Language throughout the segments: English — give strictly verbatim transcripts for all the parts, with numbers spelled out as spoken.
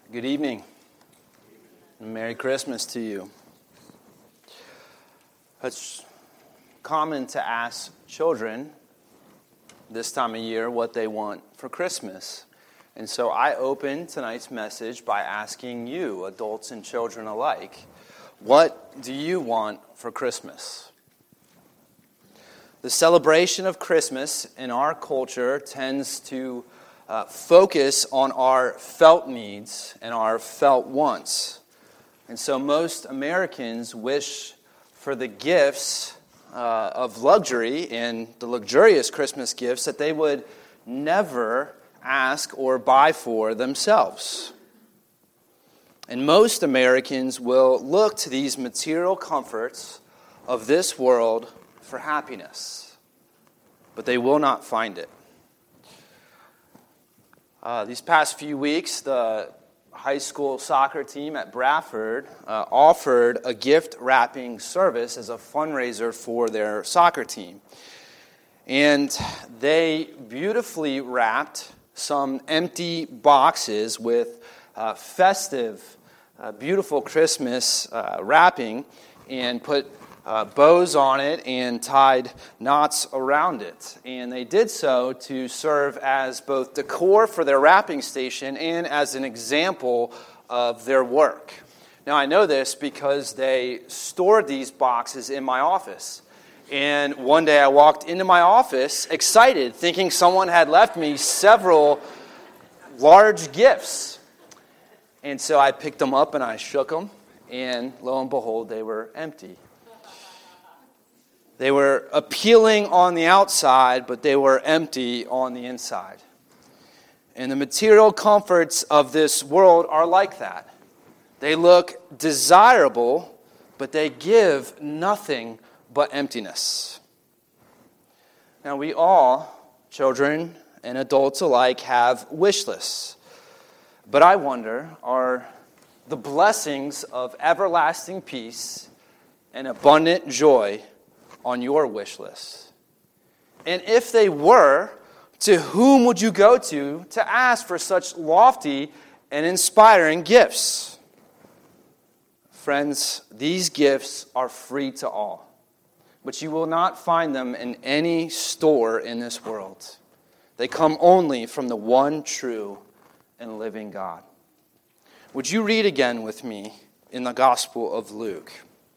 Good evening. Merry Christmas to you. It's common to ask children this time of year what they want for Christmas. And so I open tonight's message by asking you, adults and children alike, what do you want for Christmas? The celebration of Christmas in our culture tends to Uh, focus on our felt needs and our felt wants. And so most Americans wish for the gifts uh, of luxury and the luxurious Christmas gifts that they would never ask or buy for themselves. And most Americans will look to these material comforts of this world for happiness, but they will not find it. Uh, these past few weeks, the high school soccer team at Bradford uh, offered a gift wrapping service as a fundraiser for their soccer team. And they beautifully wrapped some empty boxes with uh, festive, uh, beautiful Christmas uh, wrapping and put Uh, bows on it and tied knots around it. And they did so to serve as both decor for their wrapping station and as an example of their work. Now, I know this because they stored these boxes in my office. And one day I walked into my office excited, thinking someone had left me several large gifts. And so I picked them up and I shook them, and lo and behold, they were empty. They were appealing on the outside, but they were empty on the inside. And the material comforts of this world are like that. They look desirable, but they give nothing but emptiness. Now, we all, children and adults alike, have wish lists. But I wonder, are the blessings of everlasting peace and abundant joy on your wish list? And if they were, to whom would you go to to ask for such lofty and inspiring gifts? Friends, these gifts are free to all, but you will not find them in any store in this world. They come only from the one true and living God. Would you read again with me in the Gospel of Luke?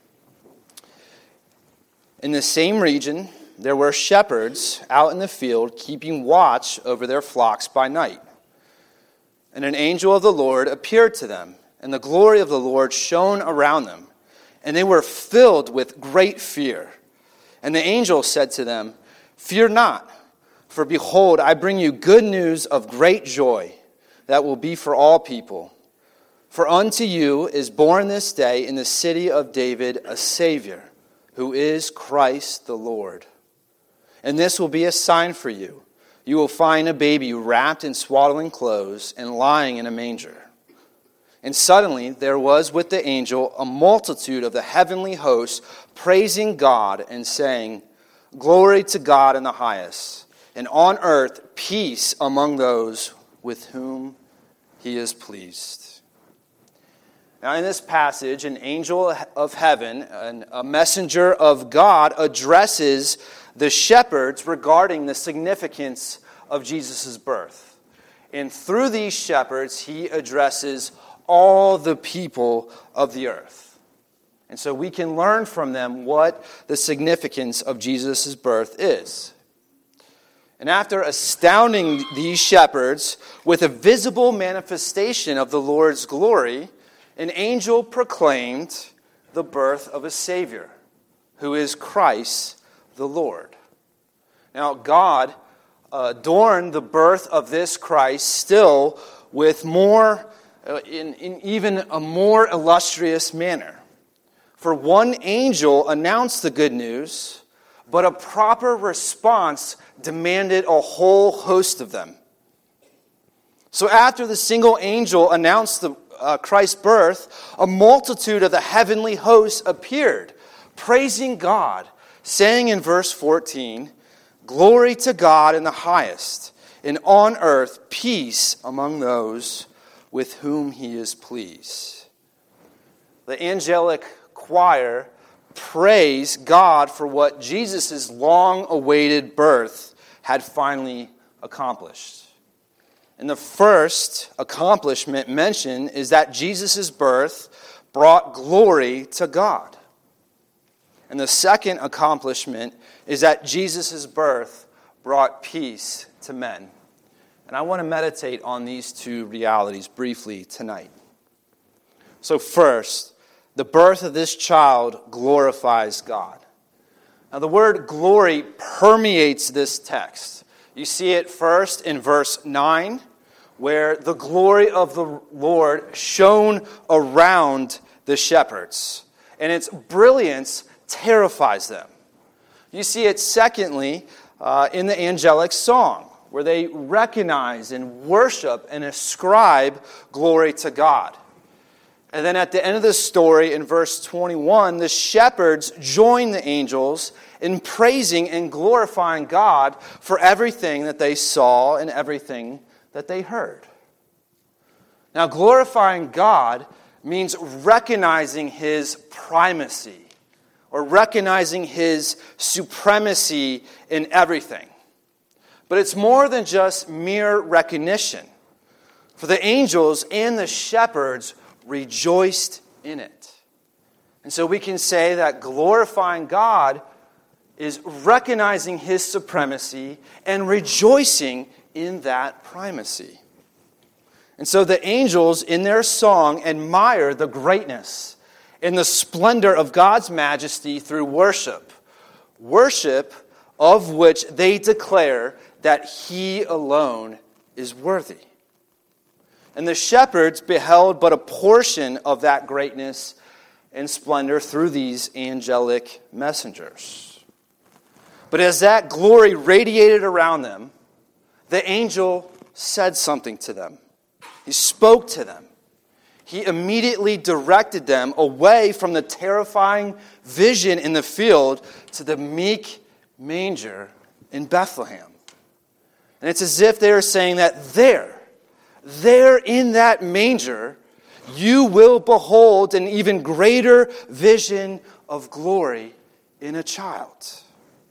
In the same region, there were shepherds out in the field keeping watch over their flocks by night. And an angel of the Lord appeared to them, and the glory of the Lord shone around them, and they were filled with great fear. And the angel said to them, "Fear not, for behold, I bring you good news of great joy that will be for all people. For unto you is born this day in the city of David a Savior, who is Christ the Lord. And this will be a sign for you. You will find a baby wrapped in swaddling clothes and lying in a manger." And suddenly there was with the angel a multitude of the heavenly hosts praising God and saying, "Glory to God in the highest, and on earth peace among those with whom he is pleased." Now, in this passage, an angel of heaven, a messenger of God, addresses the shepherds regarding the significance of Jesus' birth. And through these shepherds, he addresses all the people of the earth. And so we can learn from them what the significance of Jesus' birth is. And after astounding these shepherds with a visible manifestation of the Lord's glory, an angel proclaimed the birth of a Savior, who is Christ the Lord. Now, God adorned the birth of this Christ still with more, uh, in, in even a more illustrious manner. For one angel announced the good news, but a proper response demanded a whole host of them. So after the single angel announced the Uh, Christ's birth, a multitude of the heavenly hosts appeared, praising God, saying in verse fourteen, "Glory to God in the highest, and on earth peace among those with whom he is pleased. The angelic choir praise God for what Jesus' long-awaited birth had finally accomplished. And the first accomplishment mentioned is that Jesus' birth brought glory to God. And the second accomplishment is that Jesus' birth brought peace to men. And I want to meditate on these two realities briefly tonight. So first, the birth of this child glorifies God. Now the word glory permeates this text. You see it first in verse nine, where the glory of the Lord shone around the shepherds, and its brilliance terrifies them. You see it secondly uh, in the angelic song, where they recognize and worship and ascribe glory to God. And then at the end of the story, in verse twenty-one, the shepherds join the angels in praising and glorifying God for everything that they saw and everything that they heard. Now, glorifying God means recognizing His primacy, or recognizing His supremacy in everything. But it's more than just mere recognition. For the angels and the shepherds rejoiced in it. And so we can say that glorifying God is recognizing His supremacy and rejoicing in that primacy. And so the angels in their song admire the greatness and the splendor of God's majesty through worship. Worship of which they declare that He alone is worthy. And the shepherds beheld but a portion of that greatness and splendor through these angelic messengers. But as that glory radiated around them, the angel said something to them. He spoke to them. He immediately directed them away from the terrifying vision in the field to the meek manger in Bethlehem. And it's as if they are saying that there, there in that manger, you will behold an even greater vision of glory in a child.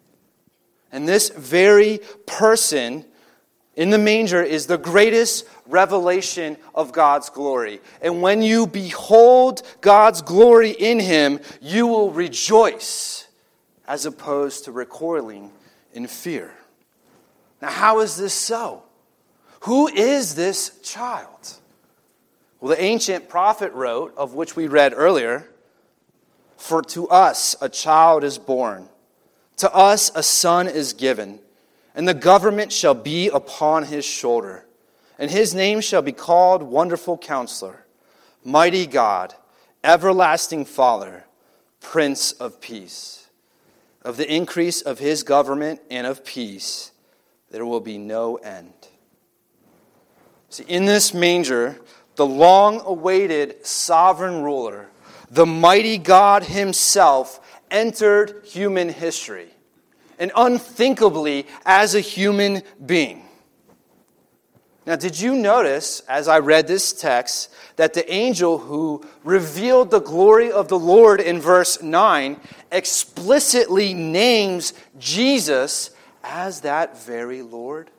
And this very person in the manger is the greatest revelation of God's glory. And when you behold God's glory in Him, you will rejoice as opposed to recoiling in fear. Now, how is this so? Who is this child? Well, the ancient prophet wrote, of which we read earlier, "For to us a child is born, to us a son is given, and the government shall be upon his shoulder. And his name shall be called Wonderful Counselor, Mighty God, Everlasting Father, Prince of Peace. Of the increase of his government and of peace there will be no end." See, in this manger, the long-awaited sovereign ruler, the mighty God Himself, entered human history, and unthinkably as a human being. Now, did you notice, as I read this text, that the angel who revealed the glory of the Lord in verse nine explicitly names Jesus as that very Lord?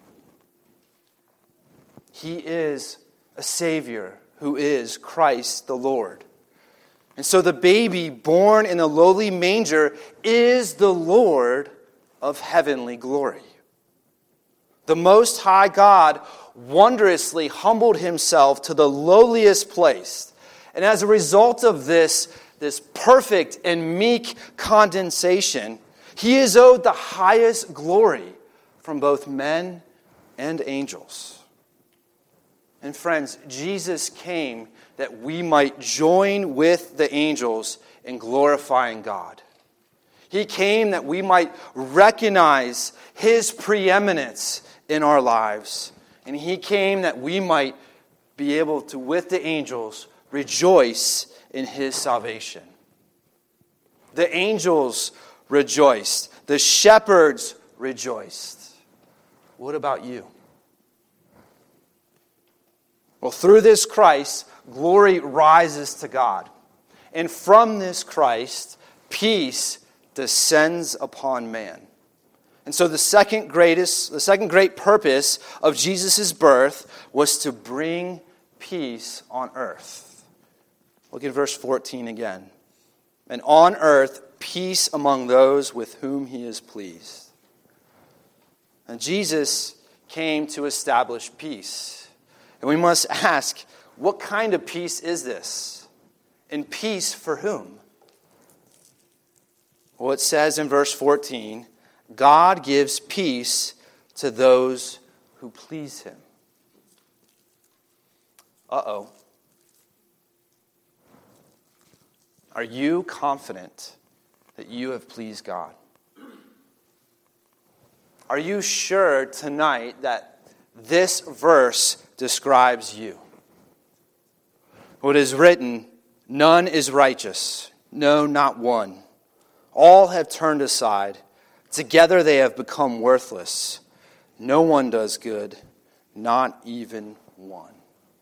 He is a Savior who is Christ the Lord. And so the baby born in a lowly manger is the Lord of heavenly glory. The Most High God wondrously humbled Himself to the lowliest place. And as a result of this, this perfect and meek condescension, He is owed the highest glory from both men and angels. And friends, Jesus came that we might join with the angels in glorifying God. He came that we might recognize His preeminence in our lives. And He came that we might be able to, with the angels, rejoice in His salvation. The angels rejoiced. The shepherds rejoiced. What about you? Well, through this Christ, glory rises to God. And from this Christ, peace descends upon man. And so the second greatest, the second great purpose of Jesus' birth was to bring peace on earth. Look at verse fourteen again. And on earth, peace among those with whom he is pleased. And Jesus came to establish peace. And we must ask, what kind of peace is this? And peace for whom? Well, it says in verse fourteen, God gives peace to those who please him. Uh-oh. Are you confident that you have pleased God? Are you sure tonight that this verse describes you? What is written, none is righteous, no, not one. All have turned aside. Together they have become worthless. No one does good, not even one.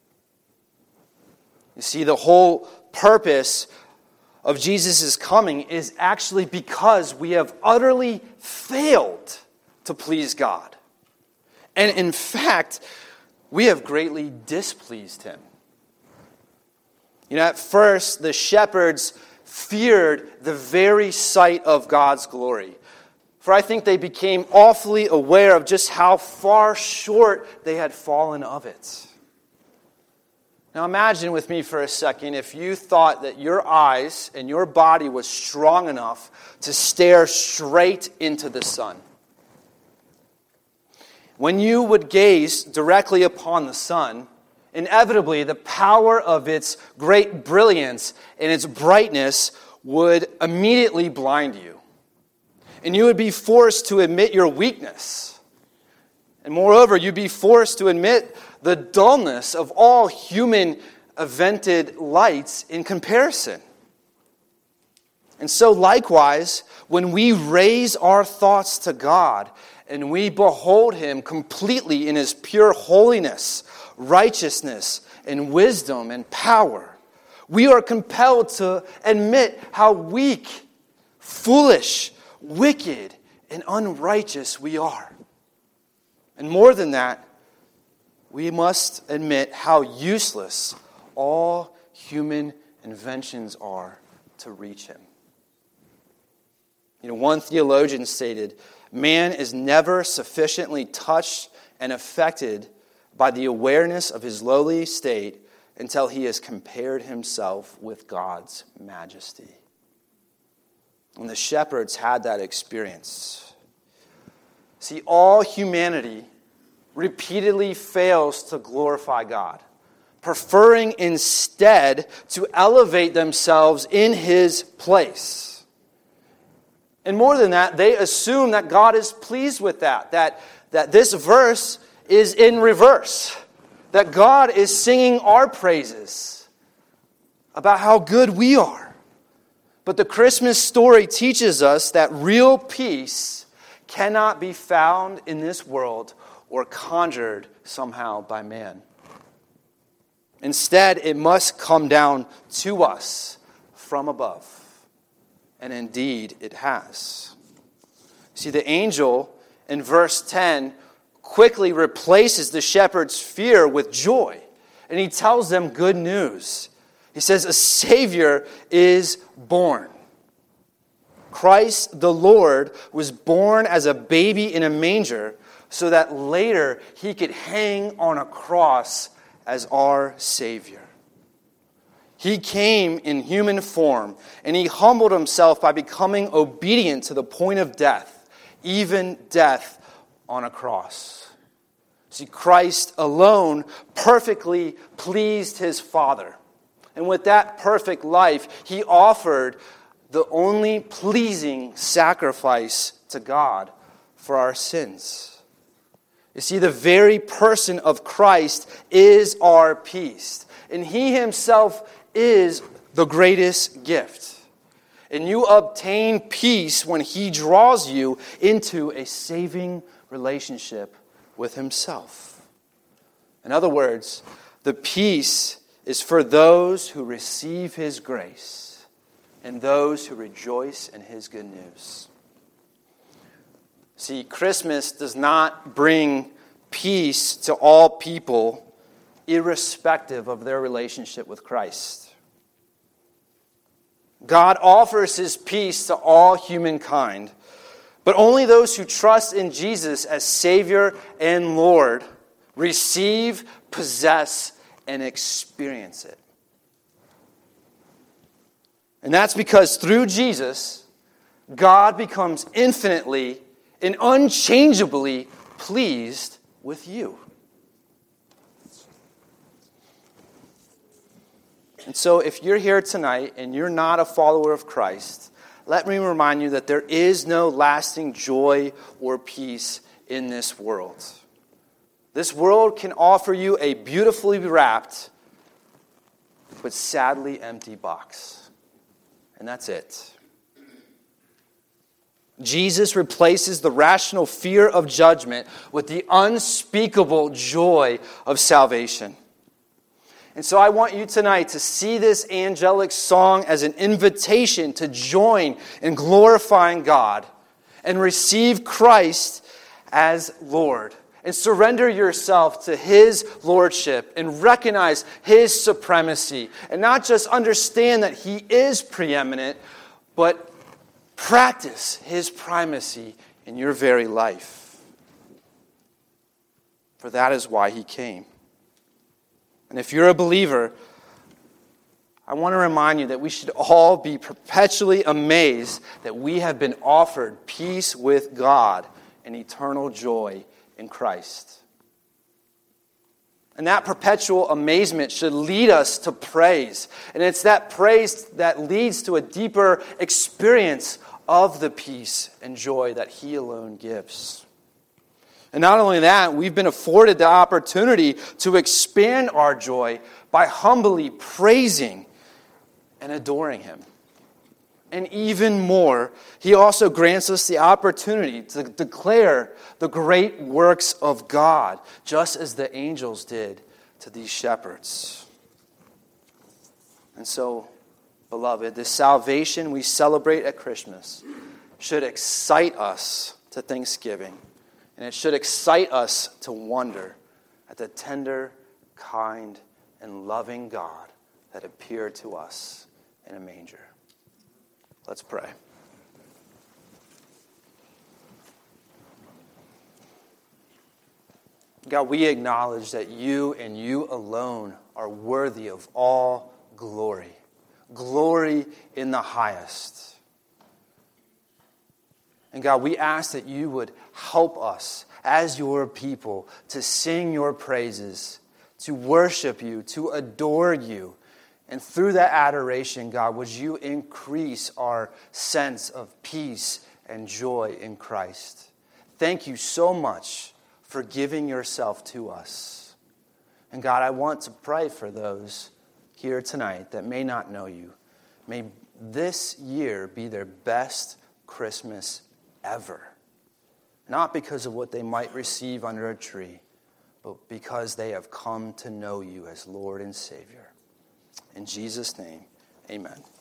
You see, the whole purpose of Jesus' coming is actually because we have utterly failed to please God. And in fact, we have greatly displeased him. You know, at first, the shepherds feared the very sight of God's glory. For I think they became awfully aware of just how far short they had fallen of it. Now imagine with me for a second if you thought that your eyes and your body was strong enough to stare straight into the sun. When you would gaze directly upon the sun, inevitably the power of its great brilliance and its brightness would immediately blind you. And you would be forced to admit your weakness. And moreover, you'd be forced to admit the dullness of all human invented lights in comparison. And so likewise, when we raise our thoughts to God and we behold him completely in his pure holiness, righteousness, and wisdom and power, we are compelled to admit how weak, foolish, wicked, and unrighteous we are. And more than that, we must admit how useless all human inventions are to reach him. You know, one theologian stated, man is never sufficiently touched and affected by the awareness of his lowly state until he has compared himself with God's majesty. And the shepherds had that experience. See, all humanity repeatedly fails to glorify God, preferring instead to elevate themselves in his place. And more than that, they assume that God is pleased with that, that, that this verse is in reverse, that God is singing our praises about how good we are. But the Christmas story teaches us that real peace cannot be found in this world or conjured somehow by man. Instead, it must come down to us from above. And indeed, it has. See, the angel in verse ten quickly replaces the shepherd's fear with joy. And he tells them good news. He says, a Savior is born. Christ the Lord was born as a baby in a manger so that later he could hang on a cross as our Savior. He came in human form, and he humbled himself by becoming obedient to the point of death, even death on a cross. See, Christ alone perfectly pleased his Father. And with that perfect life, he offered the only pleasing sacrifice to God for our sins. You see, the very person of Christ is our peace. And he himself is the greatest gift. And you obtain peace when he draws you into a saving relationship with himself. In other words, The peace is for those who receive his grace and those who rejoice in his good news. See, Christmas does not bring peace to all people, irrespective of their relationship with Christ. God offers his peace to all humankind, but only those who trust in Jesus as Savior and Lord receive, possess, and experience it. And that's because through Jesus, God becomes infinitely and unchangeably pleased with you. And so if you're here tonight and you're not a follower of Christ, let me remind you that there is no lasting joy or peace in this world. This world can offer you a beautifully wrapped but sadly empty box. And that's it. Jesus replaces the rational fear of judgment with the unspeakable joy of salvation. And so I want you tonight to see this angelic song as an invitation to join in glorifying God and receive Christ as Lord. And surrender yourself to his lordship and recognize his supremacy. And not just understand that he is preeminent, but practice his primacy in your very life. For that is why he came. And if you're a believer, I want to remind you that we should all be perpetually amazed that we have been offered peace with God and eternal joy in Christ. And that perpetual amazement should lead us to praise. And it's that praise that leads to a deeper experience of the peace and joy that he alone gives. And not only that, we've been afforded the opportunity to expand our joy by humbly praising and adoring him. And even more, he also grants us the opportunity to declare the great works of God, just as the angels did to these shepherds. And so, beloved, the salvation we celebrate at Christmas should excite us to thanksgiving. And it should excite us to wonder at the tender, kind, and loving God that appeared to us in a manger. Let's pray. God, we acknowledge that you and you alone are worthy of all glory. Glory in the highest. And God, we ask that you would help us as your people to sing your praises, to worship you, to adore you. And through that adoration, God, would you increase our sense of peace and joy in Christ. Thank you so much for giving yourself to us. And God, I want to pray for those here tonight that may not know you. May this year be their best Christmas ever. Not because of what they might receive under a tree, but because they have come to know you as Lord and Savior. In Jesus' name, amen.